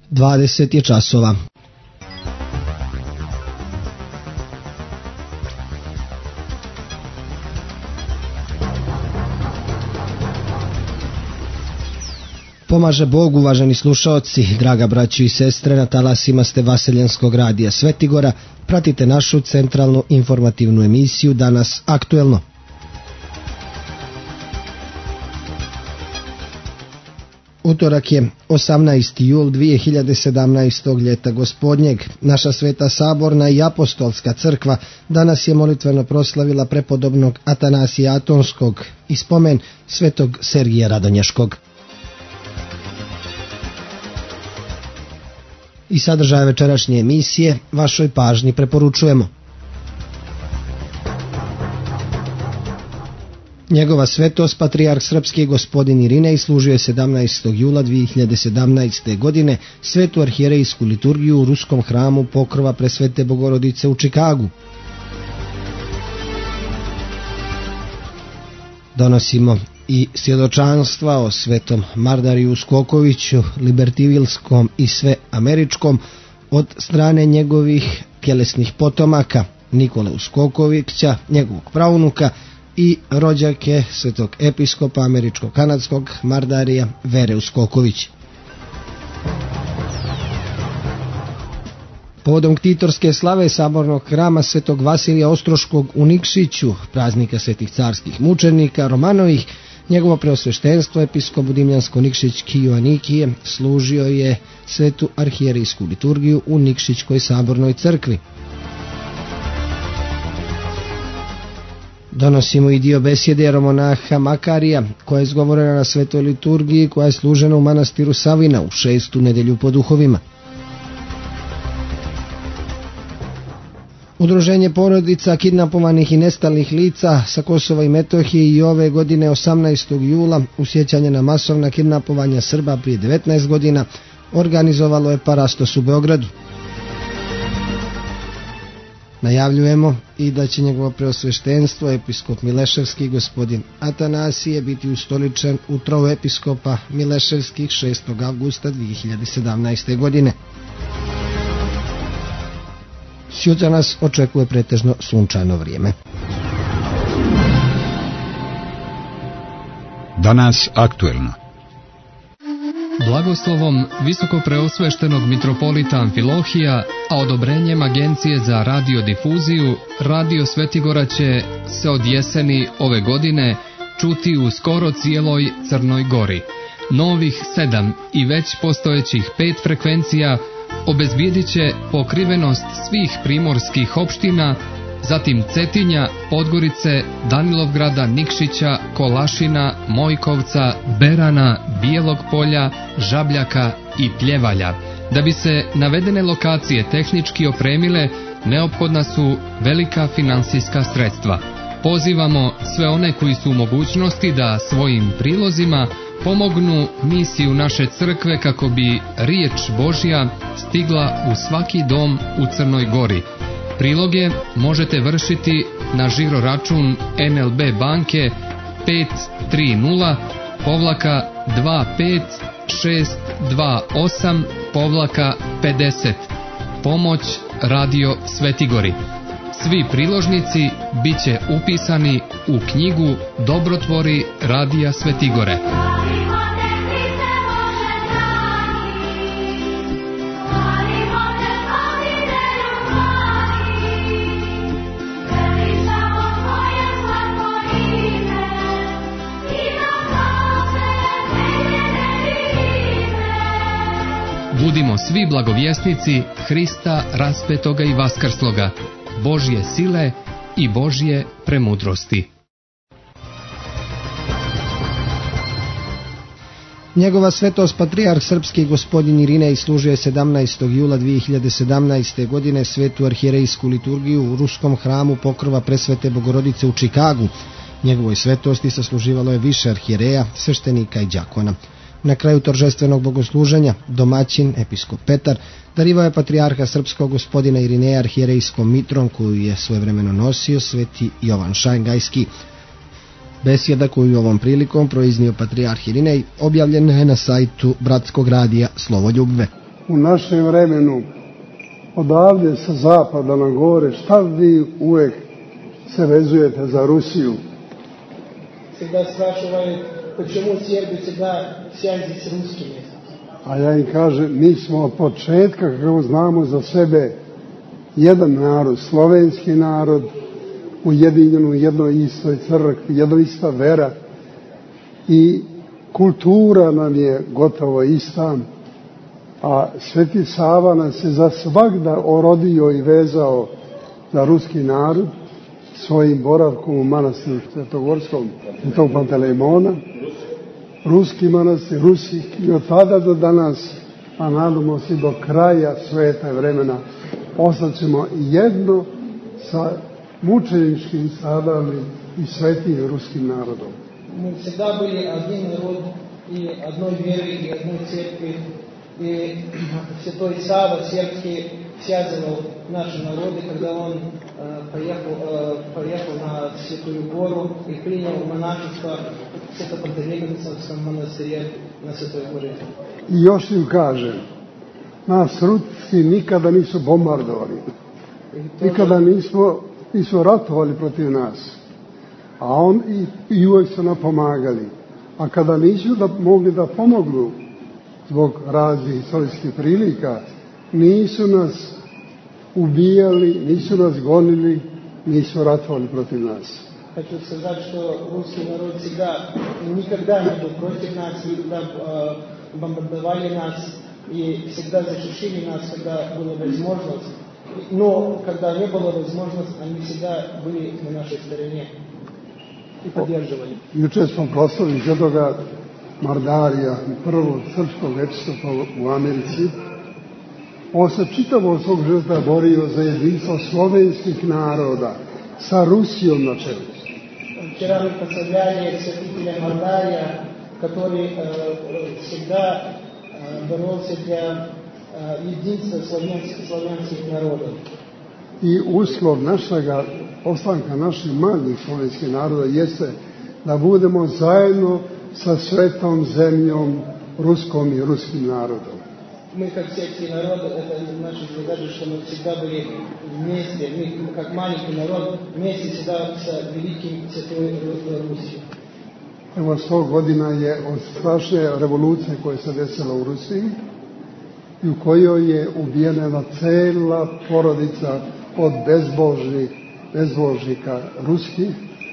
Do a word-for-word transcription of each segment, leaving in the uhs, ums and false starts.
dvadeset je časova. Pomaže Bog, uvaženi slušaoci, draga braćo i sestre, na talasima ste Vaseljenskog radija Svetigora. Pratite našu centralnu informativnu emisiju Danas aktuelno. Utorak je osamnaesti jul dvije hiljade sedamnaestog ljeta gospodnjeg. Naša Sveta Saborna i Apostolska crkva danas je molitveno proslavila prepodobnog Atanasija Atonskog i spomen svetog Sergija Radonješkog. I sadržaje večerašnje emisije vašoj pažnji preporučujemo. Njegova svetost, patrijarh srpski gospodin Irinej, služio je sedamnaestog jula dvije hiljade sedamnaeste. godine svetu arhijerejsku liturgiju u ruskom hramu Pokrova Presvete Bogorodice u Čikagu. Donosimo i svjedočanstva o svetom Mardariju Skokoviću, libertivilskom i sve američkom, od strane njegovih tjelesnih potomaka Nikole Uskokovića, njegovog praunuka, i rođake svetog episkopa američko-kanadskog Mardarija Vere Uskoković. Povodom ktitorske slave sabornog hrama svetog Vasilija Ostroškog u Nikšiću, praznika svetih carskih mučenika Romanovih, njegovo preosveštenstvo episkop Dimljansko-Nikšićki Joanikije služio je svetu arhijerejsku liturgiju u Nikšićkoj sabornoj crkvi. Donosimo i dio besjede jeromonaha Makarija, koja je izgovorena na svetoj liturgiji, koja je služena u manastiru Savina u šestu nedelju po duhovima. Udruženje porodica kidnapovanih i nestalih lica sa Kosova i Metohije i ove godine osamnaestog jula u sjećanje na masovna kidnapovanja Srba prije devetnaest godina organizovalo je parastos u Beogradu. Najavljujemo i da će njegovo preosveštenstvo episkop Mileševski gospodin Atanasije biti ustoličen u trovu episkopa Mileševskih šestog avgusta dvije hiljade sedamnaeste. godine. Sutra nas očekuje pretežno sunčano vrijeme. Danas aktuelno. Blagoslovom visokopreosveštenog mitropolita Amfilohija, a odobrenjem Agencije za radiodifuziju, Radio Svetigora će se od jeseni ove godine čuti u skoro cijeloj Crnoj Gori. Novih sedam i već postojećih pet frekvencija obezbijedit će pokrivenost svih primorskih opština, zatim Cetinja, Podgorice, Danilovgrada, Nikšića, Kolašina, Mojkovca, Berana, Bijelog Polja, Žabljaka i Pljevalja. Da bi se navedene lokacije tehnički opremile, neophodna su velika finansijska sredstva. Pozivamo sve one koji su u mogućnosti da svojim prilozima pomognu misiju naše crkve kako bi riječ Božja stigla u svaki dom u Crnoj Gori. Priloge možete vršiti na žiro račun N L B banke pet tri nula dva pet šest dva osam pedeset. Pomoć Radio Svetigori. Svi priložnici bit će upisani u knjigu Dobrotvori Radija Svetigore. Budimo svi blagovjesnici Hrista raspetoga i vaskrsloga, Božje sile i Božje premudrosti. Njegova svetost patrijarh srpski gospodin Irinej služio je sedamnaestog jula dvije hiljade sedamnaeste. godine svetu arhijerejsku liturgiju u ruskom hramu Pokrova Presvete Bogorodice u Čikagu. Njegovoj svetosti sasluživalo je više arhijereja, sveštenika i đakona. Na kraju toržestvenog bogosluženja domaćin, episkop Petar, darivao je patrijarha srpskog gospodina Irineja arhijerejskom mitrom koju je svojevremeno nosio sveti Jovan Šangajski. Besjeda koju ovom prilikom proiznio patrijarh Irinej objavljena je na sajtu bratskog radija Slovoljubve. u našem vremenu, odavde sa zapada na gore, šta vi uvek se vezujete za Rusiju? Всегда спрашивают, почему сербы всегда в связи с русскими. A ja im kažem, mi smo od početka, kako znamo za sebe, jedan narod, slovenski narod, ujedinjen u jednoj istoj crkvi, jednoj ista vera i kultura nam je gotovo ista, a Sveti Sava nas je za svagda orodio i vezao za ruski narod svojim boravkom u manastiru Svetogorskom, Svetog Pantelejmona, ruski manastir, Rusih, i od tada do danas, a nadamo se do kraja sveta vremena, ostaćemo jedno sa mučeničkim, stradalnim i svetim ruskim narodom. Мы всегда были один народ и одной веры, и одной церкви. И Святой Сава сербский связывал наши народы, когда он э, поехал, э, поехал на Святую Гору и принял монашество в Свято-Пантелеймоновском монастыре на Святой Горе. I još im kažem, nas Rusi nikada nisu bombardovali, nikada nismo, nisu ratovali protiv nas, a on i, i uvek su nam pomagali. A kada nisu da mogli da pomognu zbog raznih istorijskih prilika, nisu nas ubijali, nisu nas gonili, nisu ratovali protiv nas. Хочу сказать, что русский народ всегда, никогда не был против нас, никогда э, бомбардовали нас и всегда защищали нас, когда была возможность. Но когда не было возможности, они всегда были на нашей стороне и поддерживали. Juče smo proslavili svetoga Mardarija, prvog srpskog episkopa u Americi. On se čitavo svog života borio za jedinstvo slovenskih naroda sa Rusijom na čelu. Вчера мы прославляли святителя Мардария, который э, всегда э, боролся для э, единства славянских, славянских народов. I uslov našega ostanka naših malih slovenskih naroda jeste da budemo zajedno sa svetom zemljom, ruskom i ruskim narodom. Мы, как сельский народ, это наша задача, что мы всегда были вместе, мы, как маленький народ, вместе всегда с великим Святой Русью. Evo sto godina je od strašne revolucije koja se desila u Rusiji i u kojoj je ubijena jedna cela porodica od bezbožnih, bezbožnika ruskih.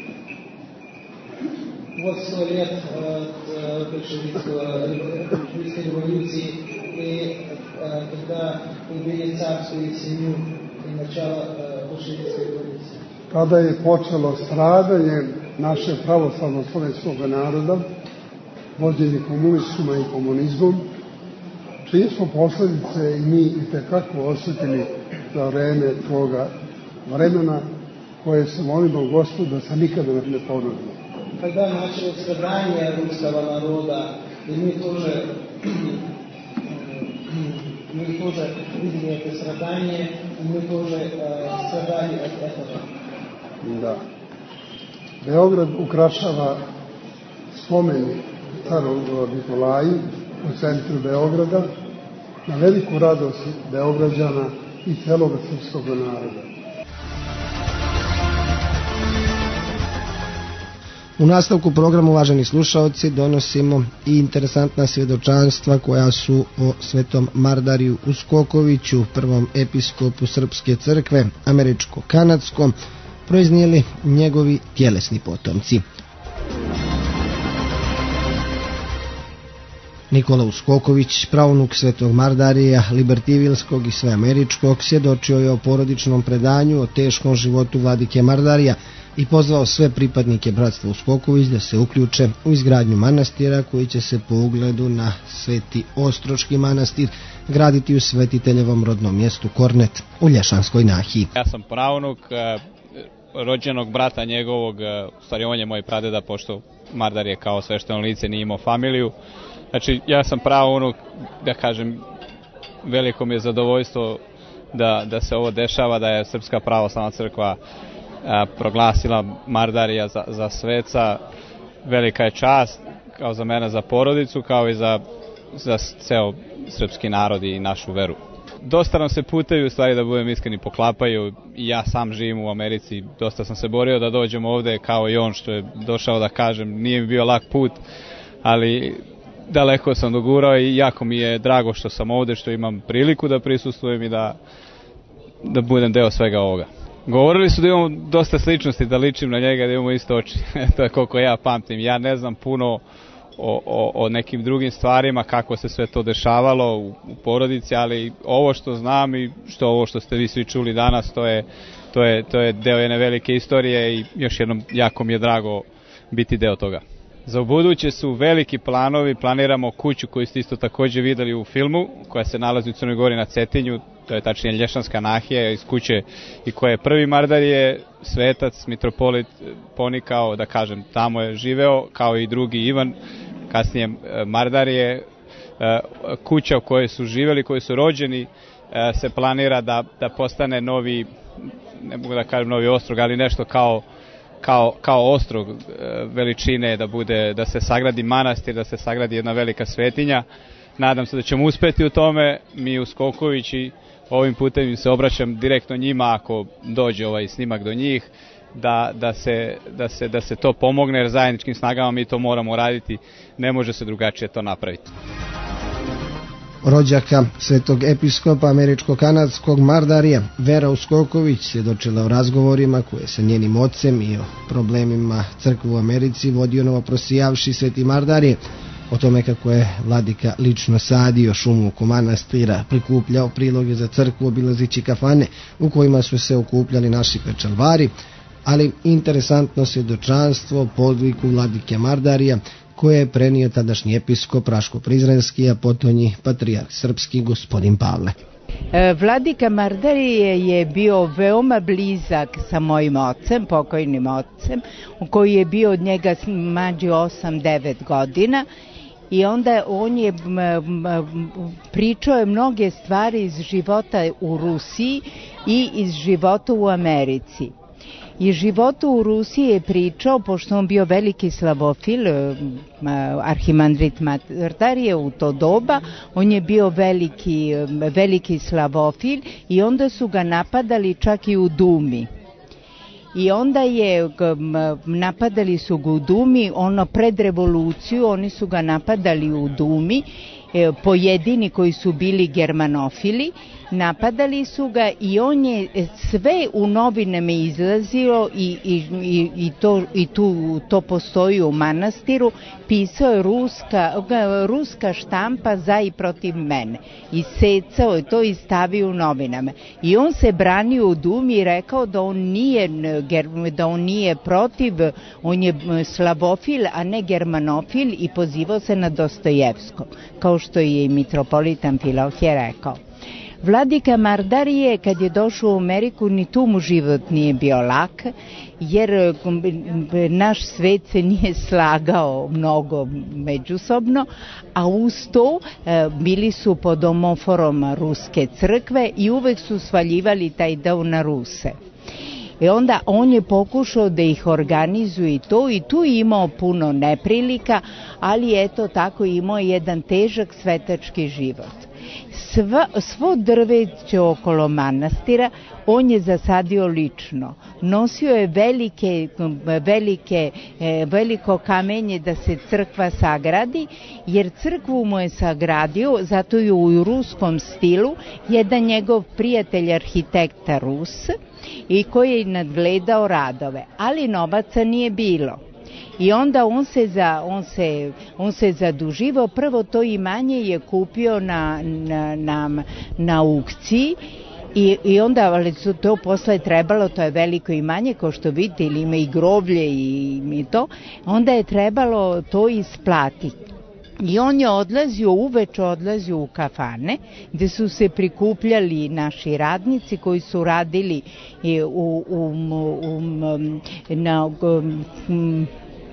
Вот сто лет от большевистской революции, и когда убили царскую семью и начало большевистской революции. Kada je počelo stradanje našeg pravoslavnog slovenskog naroda, vođeni komunistima i komunizmom, čije smo posljedice i mi itekako osjetili za vreme toga vremena koje se molimo Gospodu da se nikada ne ponovi. Когда началось страдание русского народа, и мы тоже, мы тоже видели это страдание, и мы тоже э, страдали от этого. Da. Beograd ukrašava spomenik caru Nikolaju u centru Beograda na veliku radost Beograđana i celog srpskog naroda. U nastavku programa, uvaženi slušaoci, donosimo i interesantna svjedočanstva koja su o svetom Mardariju Uskokoviću, prvom episkopu Srpske crkve, američko-kanadskom, proiznijeli njegovi tjelesni potomci. Nikola Uskoković, praunuk svetog Mardarija, libertivilskog i sveameričkog, svjedočio je o porodičnom predanju, o teškom životu vladike Mardarija i pozvao sve pripadnike bratstva Uskoković da se uključe u izgradnju manastira koji će se po ugledu na Sveti Ostroški manastir graditi u svetiteljevom rodnom mjestu Kornet u Lješanskoj nahiji. Ja sam praunuk rođenog brata njegovog, u stvari on je moj pradeda, pošto Mardar je kao svešteno lice nije imao familiju. Znači ja sam praunuk, da kažem, veliko mi je zadovoljstvo da, da se ovo dešava, da je Srpska pravoslavna crkva a, proglasila Mardarija za, za sveca. Velika je čast, kao za mene, za porodicu, kao i za za ceo srpski narod i našu veru. Dosta nam se putevi, u stvari da budem iskreni, poklapaju i ja sam živim u Americi, dosta sam se borio da dođem ovde kao i on što je došao, da kažem, nije mi bio lak put, ali daleko sam dogurao i jako mi je drago što sam ovde, što imam priliku da prisustvujem i da, da budem deo svega ovoga. Govorili su da imamo dosta sličnosti, da ličim na njega, da imamo isto oči, to je koliko ja pamtim. Ja ne znam puno o, o, o nekim drugim stvarima, kako se sve to dešavalo u, u porodici, ali ovo što znam i što ovo što ste vi svi čuli danas, to je, to je, to je deo jedne velike istorije i još jednom jako mi je drago biti deo toga. Za ubuduće su veliki planovi, planiramo kuću koju ste isto takođe videli u filmu, koja se nalazi u Crnoj Gori na Cetinju, to je tačnije Lješanska nahija iz kuće i koja je prvi Mardarije, svetac, mitropolit ponikao, da kažem, tamo je živeo, kao i drugi Ivan, kasnije Mardarije, kuća u kojoj su živeli, koji su rođeni, se planira da, da postane novi, ne mogu da kažem novi ostrog, ali nešto kao Kao, kao ostrog veličine, da bude, da se sagradi manastir, da se sagradi jedna velika svetinja. Nadam se da ćemo uspeti u tome. Mi u Skokovići ovim putem se obraćam direktno njima ako dođe ovaj snimak do njih, da, da, se, da, se, da se to pomogne, jer zajedničkim snagama mi to moramo raditi, ne može se drugačije to napraviti. Rođaka svetog episkopa američko-kanadskog Mardarija Vera Uskoković svjedočila o razgovorima koje sa njenim ocem i o problemima crkve u Americi vodio novoprosijavši sveti Mardarije, o tome kako je vladika lično sadio šumu oko manastira, prikupljao priloge za crkvu, obilazići kafane u kojima su se okupljali naši pečalvari, ali interesantno svjedočanstvo podviku vladike Mardarija koje je prenio tadašnji episkop Raško-Prizrenski, a potonji patrijarh srpski gospodin Pavle. Vladika Mardarije je bio veoma blizak sa mojim ocem, pokojnim ocem, koji je bio od njega mlađi osam devet godina, i onda on je pričao je mnoge stvari iz života u Rusiji i iz života u Americi. I životu u Rusiji je pričao, pošto on bio veliki slavofil, arhimandrit Mardarije u to doba, on je bio veliki, veliki slavofil i onda su ga napadali čak i u Dumi. I onda je, napadali su ga u Dumi, ono pred revoluciju, oni su ga napadali u Dumi, pojedini koji su bili germanofili, napadali su ga i on je sve u novinama izlazio i, i, i, i, to, i tu, to postoji u manastiru, pisao je ruska, ruska štampa za i protiv mene. I secao je to i stavio u novinama. I on se branio u Dumi i rekao da on nije, da on nije protiv, on je slavofil, a ne germanofil, i pozivao se na Dostojevsko, kao što je i mitropolit Amfilohije rekao. Vladika Mardarije, kad je došao u Ameriku, ni tu mu život nije bio lak, jer naš svet se nije slagao mnogo međusobno, a uz to bili su pod omoforom ruske crkve i uvek su svaljivali taj deo na Ruse. I onda on je pokušao da ih organizuje i to, i tu je imao puno neprilika, ali eto tako imao jedan težak svetački život. Sva, svo drveće okolo manastira on je zasadio lično. Nosio je velike, velike, veliko kamenje da se crkva sagradi, jer crkvu mu je sagradio, zato je u ruskom stilu, jedan njegov prijatelj arhitekta Rus, i koji je nadgledao radove, ali novaca nije bilo. I onda on se, za, on se, on se zaduživao, prvo to imanje je kupio na, na, na, na aukciji, i, i onda, ali su to posle trebalo, to je veliko imanje, kao što vidite, ili ima i groblje i, i to, onda je trebalo to isplatiti. I on je odlazio, uveče odlazio u kafane, gde su se prikupljali naši radnici koji su radili u, u, u, na, um,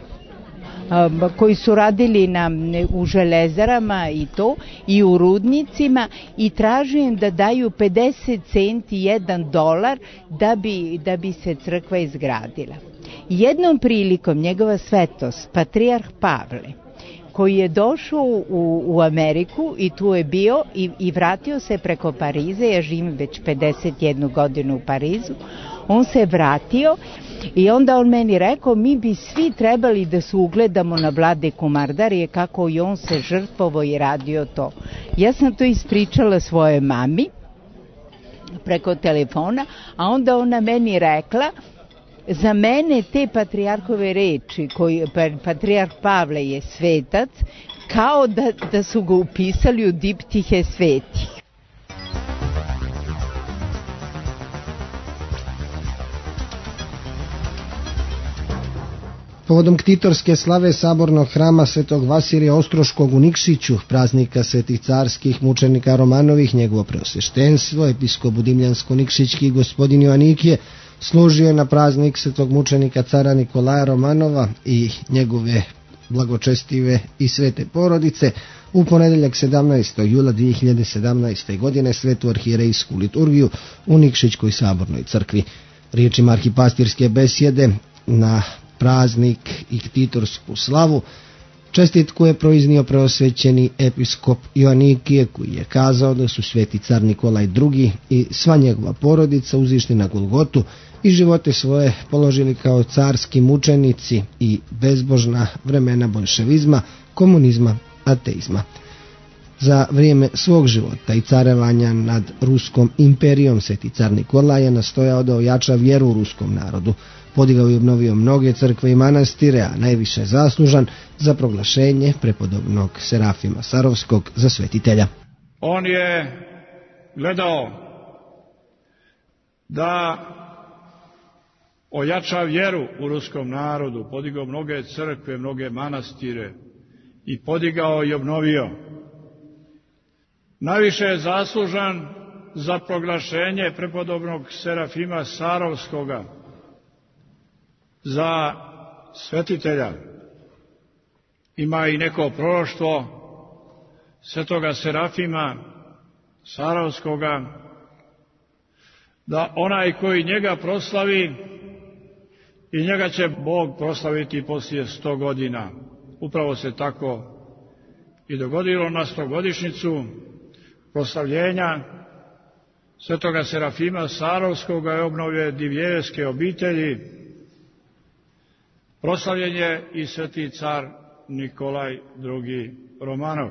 koji su radili na, u železarama i to, i u rudnicima, i tražio im da daju pedeset centi, jedan dolar, da bi, da bi se crkva izgradila. Jednom prilikom njegova svetost, patrijarh Pavle, koji je došao u, u Ameriku i tu je bio i, i vratio se preko Pariza. Ja živim već pedeset jednu godinu u Parizu. On se vratio i onda on meni rekao, mi bi svi trebali da se ugledamo na vladiku Mardarije, kako i on se žrtvovao i radio to. Ja sam to ispričala svojoj mami preko telefona, a onda ona meni rekla, za mene te patrijarhove reči, koji, patrijarh Pavle je svetac, kao da, da su ga upisali u diptihe svetih. Povodom ktitorske slave sabornog hrama Svetog Vasilija Ostroškog u Nikšiću, praznika svetih carskih mučenika Romanovih, njegovo preosveštenstvo, episkop Budimljansko-Nikšićki gospodin Joanikije, služio je na praznik svetog mučenika cara Nikolaja Romanova i njegove blagočestive i svete porodice u ponedeljak sedamnaestog jula dvije hiljade sedamnaeste. godine svetu arhijerejsku liturgiju u Nikšićkoj sabornoj crkvi. Riječima arhipastirske besjede na praznik i ktitorsku slavu čestitku je proiznio preosvećeni episkop Joanikije, koji je kazao da su sveti car Nikolaj drugi i sva njegova porodica uzišli na Golgotu i živote svoje položili kao carski mučenici i bezbožna vremena bolševizma, komunizma, ateizma. Za vrijeme svog života i carevanja nad Ruskom imperijom sveti car Nikolaj je nastojao da ojača vjeru u ruskom narodu. Podigao i obnovio mnoge crkve i manastire, a najviše je zaslužan za proglašenje prepodobnog Serafima Sarovskog za svetitelja. On je gledao da ojača vjeru u ruskom narodu, podigao mnoge crkve, mnoge manastire i podigao i obnovio. Najviše je zaslužan za proglašenje prepodobnog Serafima Sarovskoga za svetitelja. Ima i neko proroštvo svetoga Serafima Sarovskoga, da onaj koji njega proslavi, i njega će Bog proslaviti poslije sto godina. Upravo se tako i dogodilo na stogodišnjicu proslavljenja svetoga Serafima Sarovskoga i obnove divljeske obitelji. Proslavljen je i sveti car Nikolaj drugi Romanov.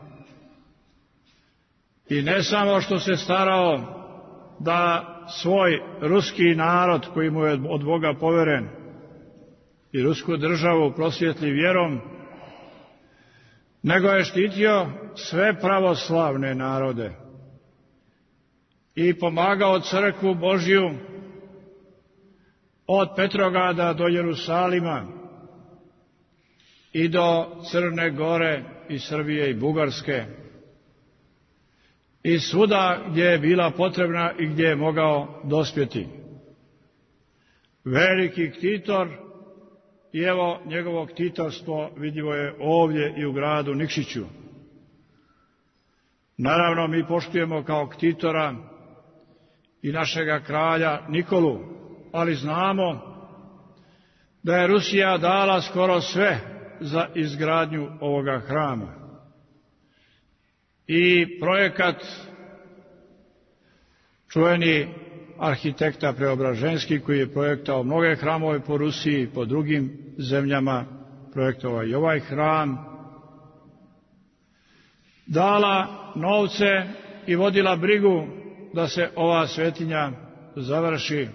I ne samo što se starao da svoj ruski narod, koji mu je od Boga poveren, i rusku državu prosvjetli vjerom, nego je štitio sve pravoslavne narode i pomagao crkvu Božju od Petrograda do Jerusalima i do Crne Gore i Srbije i Bugarske i svuda gdje je bila potrebna i gdje je mogao dospjeti. Veliki ktitor, i evo njegovo ktitorstvo vidljivo je ovdje i u gradu Nikšiću. Naravno, mi poštujemo kao ktitora i našega kralja Nikolu, ali znamo da je Rusija dala skoro sve za izgradnju ovoga hrama. I projekat čuveni arhitekta Preobraženski, koji je projektao mnoge hramove po Rusiji i po drugim zemljama, projektovao i ovaj hram, dala novce i vodila brigu da se ova svetinja završi.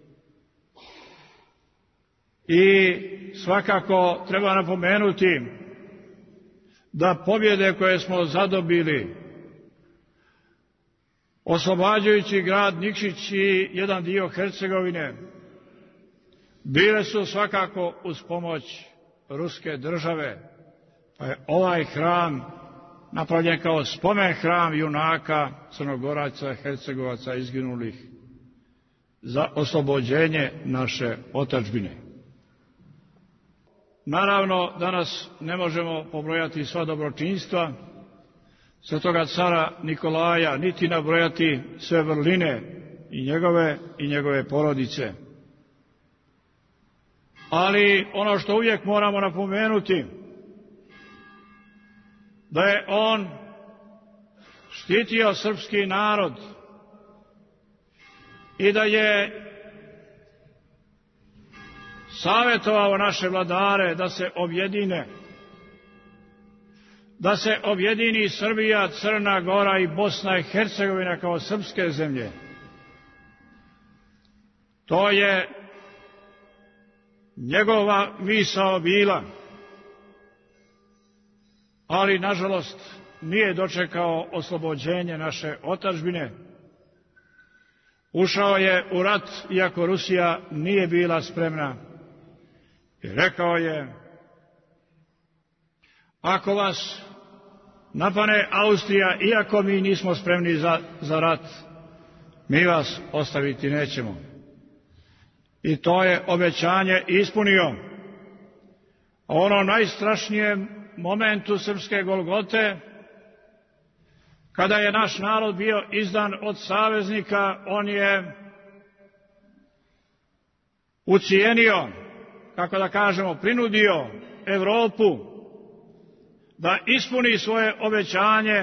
I svakako treba napomenuti da pobjede koje smo zadobili, oslobađajući grad Nikšić i jedan dio Hercegovine, bile su svakako uz pomoć ruske države, pa je ovaj hram napravljen kao spomen hram junaka Crnogoraca, Hercegovaca izginulih za oslobođenje naše otadžbine. Naravno, danas ne možemo pobrojati sva dobročinstva svetoga cara Nikolaja, niti nabrojati sve vrline i njegove i njegove porodice. Ali ono što uvijek moramo napomenuti, da je on štitio srpski narod i da je savjetovao naše vladare da se objedine, da se objedini Srbija, Crna Gora i Bosna i Hercegovina kao srpske zemlje. To je njegova misao bila, ali nažalost nije dočekao oslobođenje naše otadžbine. Ušao je u rat iako Rusija nije bila spremna i rekao je: ako vas napane Austrija, iako mi nismo spremni za, za rat, mi vas ostaviti nećemo. I to je obećanje ispunio. A ono najstrašnijem momentu srpske Golgote, kada je naš narod bio izdan od saveznika, on je ucijenio, kako da kažemo, prinudio Evropu da ispuni svoje obećanje.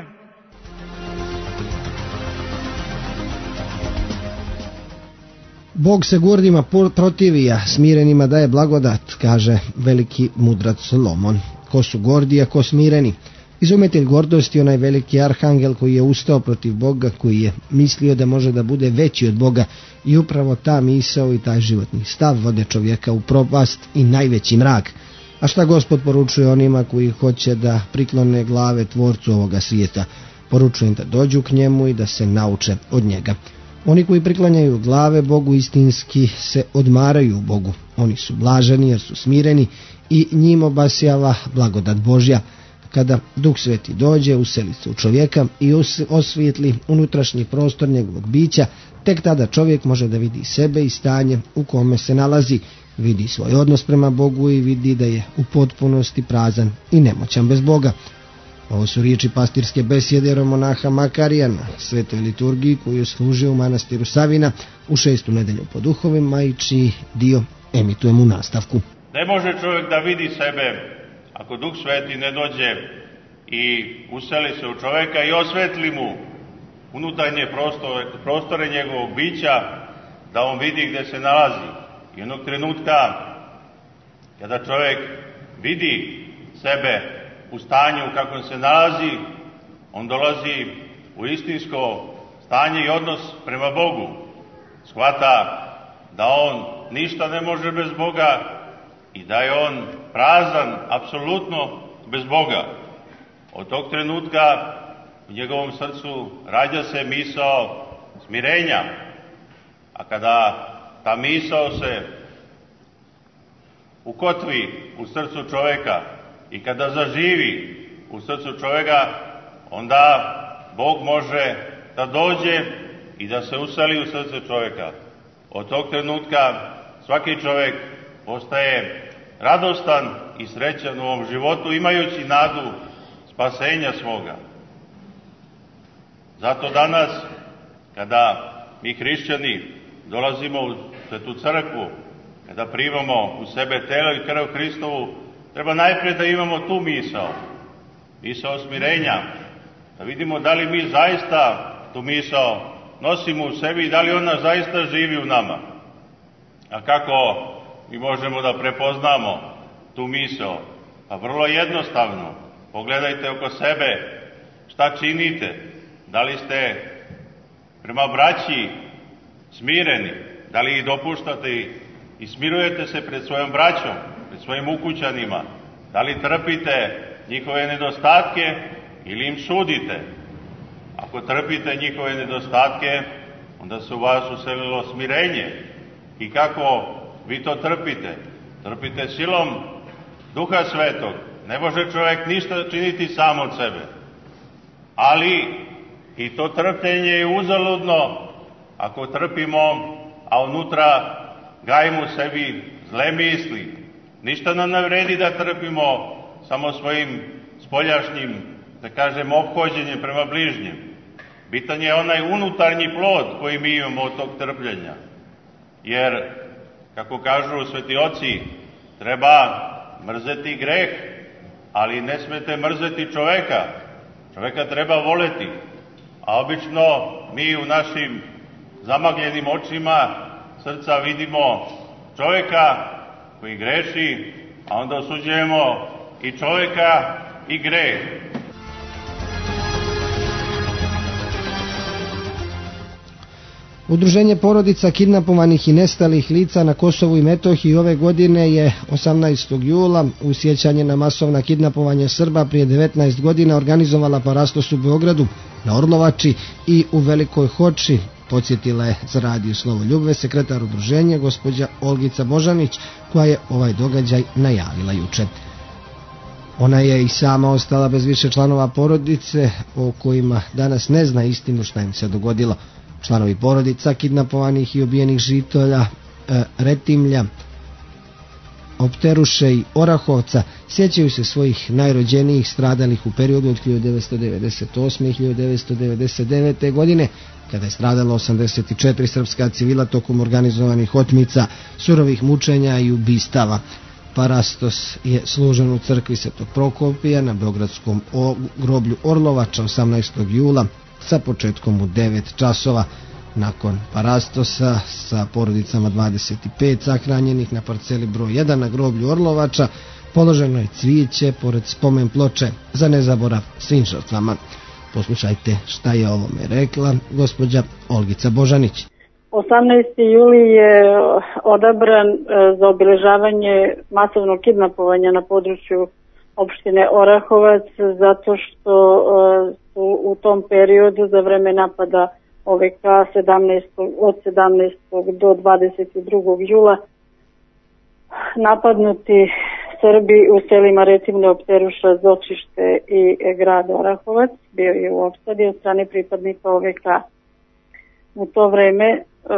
Bog se gordima protivi, a smirenima daje blagodat, kaže veliki mudrac Solomon. Ko su gordi, a ko smireni? Izumitelj gordosti, onaj veliki arhangel koji je ustao protiv Boga, koji je mislio da može da bude veći od Boga, i upravo ta misao i taj životni stav vode čovjeka u propast i najveći mrak. A šta Gospod poručuje onima koji hoće da priklone glave tvorcu ovoga svijeta? Poručuje im da dođu k njemu i da se nauče od njega. Oni koji priklanjaju glave Bogu istinski se odmaraju Bogu. Oni su blaženi jer su smireni i njim obasjava blagodat Božja. Kada Duh Sveti dođe, useli se u čovjeka i osvijetli unutrašnji prostor njegovog bića, tek tada čovjek može da vidi sebe i stanje u kome se nalazi, vidi svoj odnos prema Bogu i vidi da je u potpunosti prazan i nemoćan bez Boga. Ovo su riječi pastirske besjede eromonaha Makarija na svetoj liturgiji koju je služio u manastiru Savina u šestu nedelju po duhovima i čiji dio emitujemo u nastavku. Ne može čovjek da vidi sebe ako Duh Sveti ne dođe i useli se u čovjeka i osvetli mu unutarnje prostore, prostore njegovog bića, da on vidi gdje se nalazi. I onog trenutka kada čovjek vidi sebe u stanju u kakvom se nalazi, on dolazi u istinsko stanje i odnos prema Bogu. Shvata da on ništa ne može bez Boga i da je on prazan apsolutno bez Boga. Od tog trenutka u njegovom srcu rađa se misao smirenja, a kada ta misao se ukotvi u srcu čovjeka i kada zaživi u srcu čovjeka, onda Bog može da dođe i da se useli u srce čovjeka. Od tog trenutka svaki čovjek postaje radostan i srećan u ovom životu, imajući nadu spasenja svoga. Zato danas, kada mi hrišćani dolazimo u svetu crkvu, kada primamo u sebe telo i krv Hristovu, treba najprije da imamo tu misao, misao smirenja, da vidimo da li mi zaista tu misao nosimo u sebi i da li ona zaista živi u nama. A kako mi možemo da prepoznamo tu misao? Pa vrlo jednostavno. Pogledajte oko sebe šta činite. Da li ste prema braći smireni? Da li ih dopuštate i smirujete se pred svojom braćom, pred svojim ukućanima? Da li trpite njihove nedostatke ili im sudite? Ako trpite njihove nedostatke, onda se u vas uselilo smirenje. I kako vi to trpite? Trpite silom Duha Svetog. Ne može čovjek ništa činiti sam od sebe. Ali i to trpljenje je uzaludno ako trpimo, a unutra gajimo sebi zle misli. Ništa nam ne vredi da trpimo samo svojim spoljašnjim, da kažem, ophođenjem prema bližnjem. Bitan je onaj unutarnji plod koji mi imamo od tog trpljenja. Jer, kako kažu sveti oci, treba mrzeti greh, ali ne smete mrzeti čoveka. Čoveka treba voleti. A obično mi u našim zamagljenim očima srca vidimo čoveka koji greši, a onda osuđujemo i čoveka i greh. Udruženje porodica kidnapovanih i nestalih lica na Kosovu i Metohiji ove godine je osamnaestog jula u sjećanje na masovna kidnapovanja Srba prije devetnaest godina organizovala parastos u Beogradu, na Orlovači i u Velikoj Hoči. Podsjetila je za Radio Slovoljubve sekretar udruženja gospođa Olgica Božanić, koja je ovaj događaj najavila juče. Ona je i sama ostala bez više članova porodice, o kojima danas ne zna istinu šta im se dogodilo. Članovi porodica kidnapovanih i ubijenih žitelja e, Retimlja, Opteruše i Orahovca sjećaju se svojih najrođenijih stradalih u periodu od hiljadu devetsto devedeset osme. i hiljadu devetsto devedeset devete. godine, kada je stradalo osamdeset četiri srpska civila tokom organizovanih otmica, surovih mučenja i ubistava. Parastos je služen u crkvi Svetog Prokopija na beogradskom groblju Orlovača osamnaestog jula sa početkom u devet časova. Nakon parastosa sa porodicama dvadeset pet sahranjenih na parceli broj jedan na groblju Orlovača položeno je cvijeće pored spomen ploče za nezaborav svim žrtvama. Poslušajte šta je ovome rekla gospođa Olgica Božanić. osamnaesti juli je odabran za obeležavanje masovnog kidnapovanja na području opštine Orahovac, zato što su u tom periodu za vreme napada O V K od sedamnaestog do dvadeset drugog jula napadnuti Srbi u selima Retimlje, Opteruša, Zočište i grad Orahovac. Bio je u opsadi od strane pripadnika O V K. U to vreme,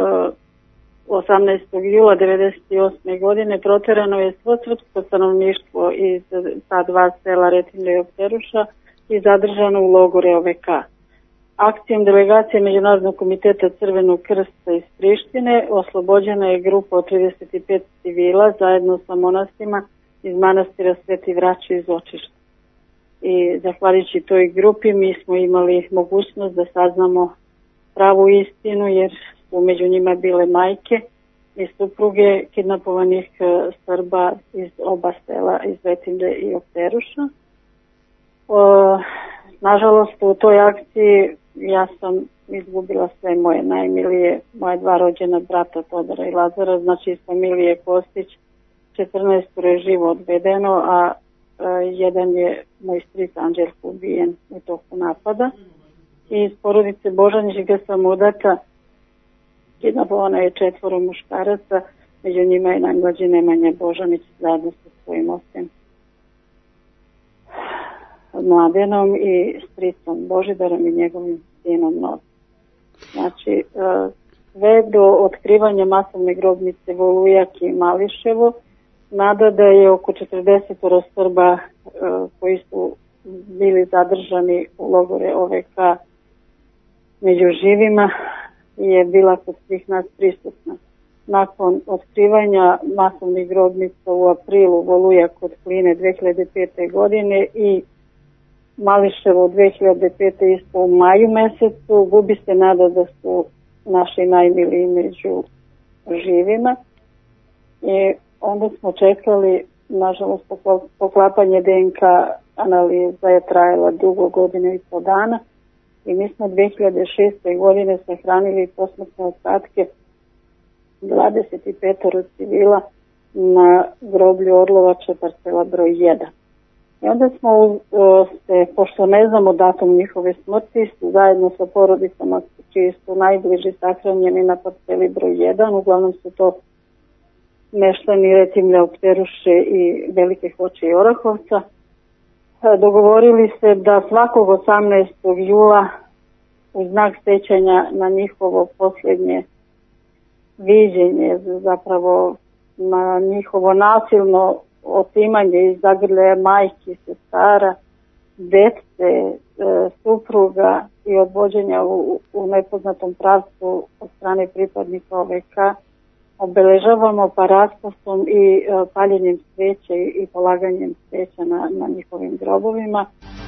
osamnaestog jula devedeset osme. godine, proterano je svo srpsko stanovništvo iz ta dva sela Retimlje i Opteruša i zadržano u logore O V K. Akcijom delegacije Međunarodnog komiteta Crvenog krsta iz Prištine oslobođena je grupa od trideset pet civila zajedno sa monastima iz manastira Sveti Vraća iz Zočišta. I zahvaljujući toj grupi mi smo imali mogućnost da saznamo pravu istinu, jer su među njima bile majke i supruge kidnapovanih Srba iz oba sela, iz Retimlje i Opteruša. O, nažalost, u toj akciji ja sam izgubila sve moje najmilije, moje dva rođena brata Todora i Lazara, znači iz familije Kostić, četrnaest je živo odvedeno, a, a jedan je moj stric Anđelko ubijen u toku napada. I iz porodice Božanić gde sam udata, kidnapovano je četvoro muškaraca, među njima je najmlađi Nemanja Božanić zajedno sa svojim ocem Mladenom i stricom Božidarom i njegovim sinom Novim. Znači, sve do otkrivanja masovne grobnice Volujak i Mališevo, nada da je oko četrdeset Srba koji su bili zadržani u logore O V K među živima je bila kod svih nas prisutna. Nakon otkrivanja masovnih grobnica u aprilu, Volujak kod Kline dve hiljade pete. godine i Mališevo dve hiljade pete. isto u maju mesecu, gubi se nada da su naši najmiliji među živima. I onda smo čekali, nažalost, poklapanje D N K analiza je trajala dugo, godinu i po dana, i mi smo dve hiljade šeste. godine sahranili posmrtne ostatke dvadeset pet civila na groblju Orlovača, parcela broj jedan. I onda smo se, pošto ne znamo datum njihove smrti, zajedno sa porodicama čiji su najbliži sahranjeni na parceli broj jedan, uglavnom su to meštani Retimlja, Opteruše i Velike Hoče i Orahovca, dogovorili se da svakog osamnaestog jula u znak sećanja na njihovo posljednje viđenje, zapravo na njihovo nasilno otimanje iz zagrljaja majki, sestara, dece, supruga i odvođenja u, u nepoznatom pravcu od strane pripadnika O V K, obeležavamo parasposom i paljenjem sveće i polaganjem sveća na, na njihovim grobovima.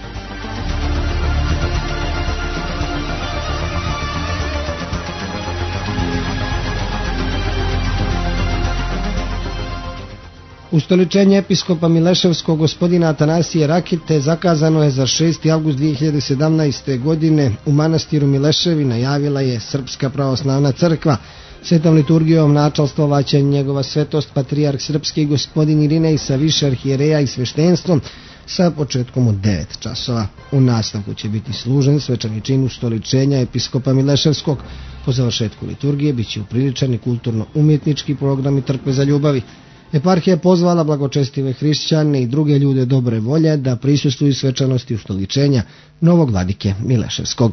Ustoličenje episkopa Mileševskog gospodina Atanasije Rakite zakazano je za šesti avgust dvije hiljade sedamnaeste. godine u manastiru Mileševi, najavila je Srpska pravoslavna crkva. Svetom liturgijom načalstovaće njegova svetost patrijarh srpski gospodin Irinej sa više arhijereja i sveštenstvom sa početkom u devet časova. U nastavku će biti služen svečani čin ustoličenja episkopa Mileševskog. Po završetku liturgije bit će upriličani kulturno-umjetnički program i trkve za ljubavi. Eparhija je pozvala blagočestive hrišćane i druge ljude dobre volje da prisustvuju svečanosti ustoličenja novog vladike Mileševskog.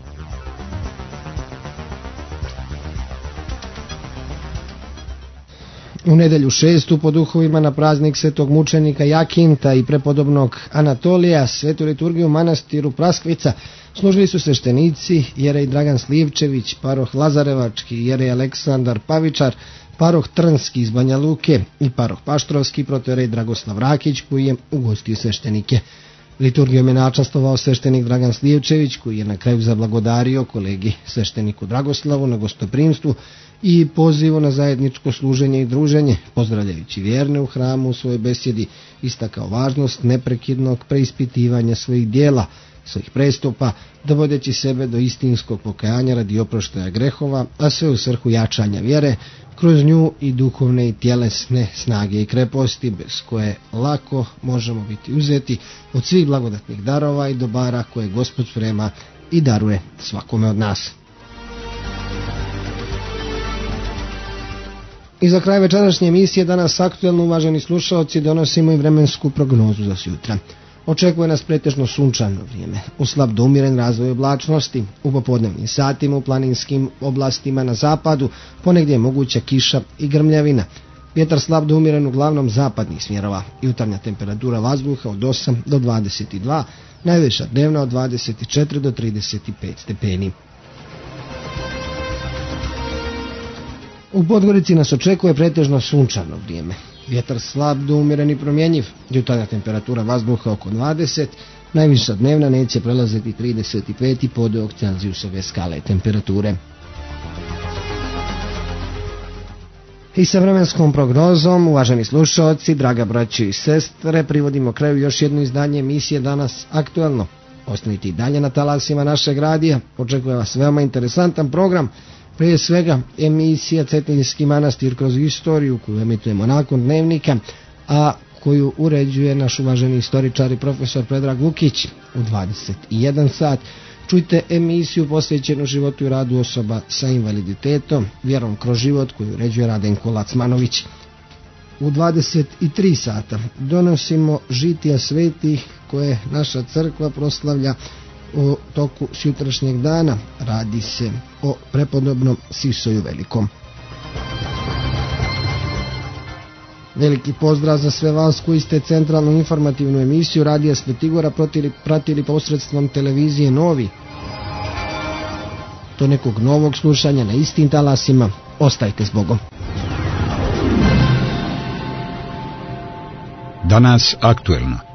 U nedelju šestu po duhovima na praznik svetog mučenika Jakinta i prepodobnog Anatolija svetu liturgiju u manastiru Praskvica služili su sveštenici jerej Dragan Slivčević, paroh Lazarevački, jerej Aleksandar Pavičar, paroh Trnski iz Banja Luke i paroh Paštrovski protojerej Dragoslav Rakić koji je ugostio sveštenike. Liturgijom je načastovao sveštenik Dragan Slivčević koji je na kraju zablagodario kolegi svešteniku Dragoslavu na gostoprimstvu i pozivu na zajedničko služenje i druženje, pozdravljajući vjerne u hramu u svojoj besjedi, istakao važnost neprekidnog preispitivanja svojih dijela, svojih prestupa, dovodeći sebe do istinskog pokajanja radi oproštaja grehova, a sve u svrhu jačanja vjere, kroz nju i duhovne i tjelesne snage i kreposti, bez koje lako možemo biti uzeti od svih blagodatnih darova i dobara koje Gospod sprema i daruje svakome od nas. I za kraj večerašnje emisije danas aktuelno, uvaženi slušaoci, donosimo i vremensku prognozu za sutra. Očekuje nas pretežno sunčano vrijeme, u slab do umiren razvoj oblačnosti, u popodnevnim satima u planinskim oblastima na zapadu, ponegdje je moguća kiša i grmljavina. Vjetar slab do umiren uglavnom zapadnih smjerova, jutarnja temperatura vazduha od osam do dvadeset dva, najviša dnevna od dvadeset četiri do trideset pet stepeni. U Podgorici nas očekuje pretežno sunčano vrijeme. Vjetar slab do umjeren i promjenjiv, jutarnja temperatura vazduha oko dvadeset, najviša dnevna neće prelaziti trideset pet podojog Celzijusove skale temperature. I sa vremenskom prognozom, uvaženi slušalci, draga braćo i sestre, privodimo kraju još jedno izdanje emisije Danas aktuelno. Ostanite i dalje na talasima našeg radija, očekuje vas veoma interesantan program. Prije svega emisija Cetinjski manastir kroz istoriju koju emitujemo nakon dnevnika, a koju uređuje naš uvaženi istoričar i profesor Predrag Vukić. U dvadeset jedan sat čujte emisiju posvećenu životu i radu osoba sa invaliditetom, vjerom kroz život koju uređuje Radenko Lacmanović. U dvadeset tri sata donosimo žitija svetih koje naša crkva proslavlja u toku sutrašnjeg dana. Radi se o prepodobnom Sisoju Velikom. Veliki pozdrav za sve vas koji ste centralnu informativnu emisiju Radija Svetigora pratili, pratili posredstvom televizije Novi. Do nekog novog slušanja na istim talasima. Ostajte s Bogom. Danas aktuelno.